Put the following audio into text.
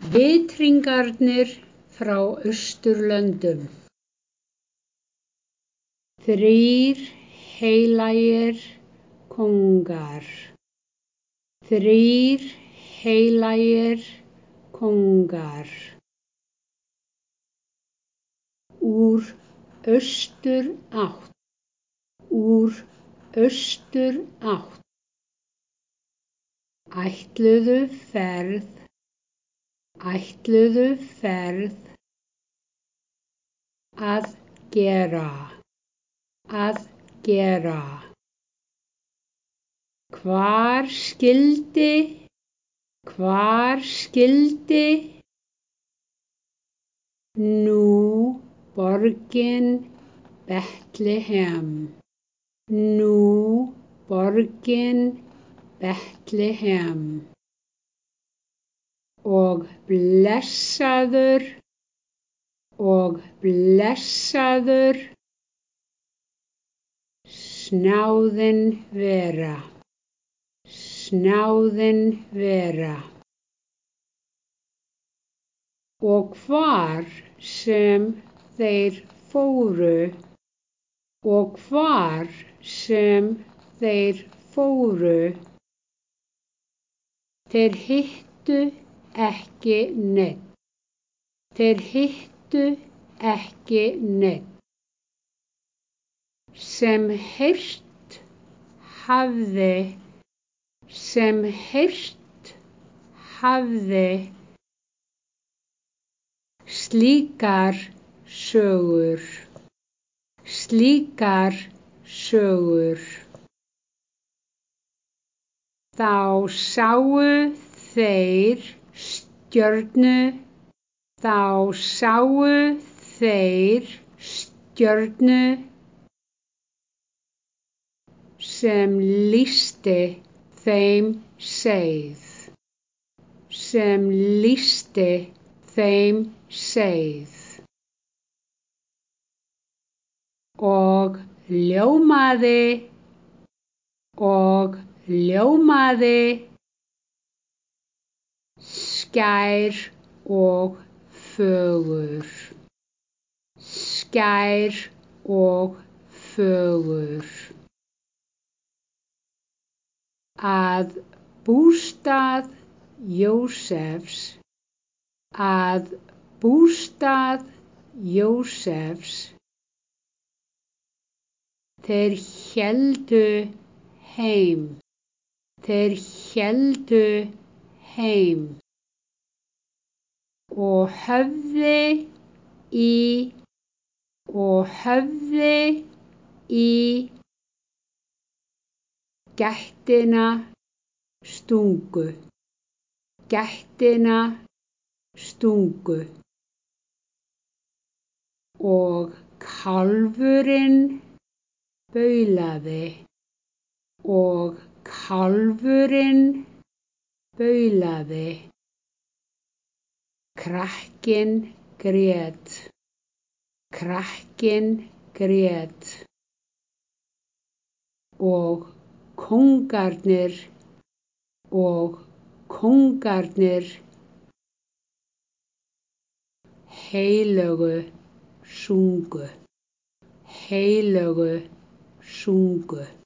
Vitringarnir frá Austurlöndum. Þrír heilagir kóngar. Þrír heilagir kóngar. Úr austurátt. Úr austurátt. Ætluðu ferð. Ætluðu ferð. Að gera. Að gera. Hvar skyldi. Hvar skyldi. Nú borgin Betlehem. Nú borgin Betlehem. Og blessaður. Og blessaður. Snáðinn vera. Snáðinn vera. Og hvar sem þeir fóru. Og hvar sem þeir fóru. Þeir hittu ekki neinn. Þeir hittu ekki neinn. Sem heyrt hafði. Sem heyrt hafði. Slíkar sögur. Slíkar sögur. Þá sáu þeir stjörnu. Þá sáu þeir stjörnu. Sem lýsti þeim seið. Sem lýsti þeim seið. Og ljómaði. Og ljómaði. Skær og fögur. Skær og fögur. Að bústað Jósefs. Að bústað Jósefs. Þeir héldu heim. Þeir héldu heim. Og höfði í. Og höfði í. Gættina stungu. Gættina stungu. Og kálfurinn baulaði. Og kálfurinn baulaði. Krakkinn grét. Krakkinn grét. Og kóngarnir. Og kóngarnir. Heilögu sungu. Heilögu sungu.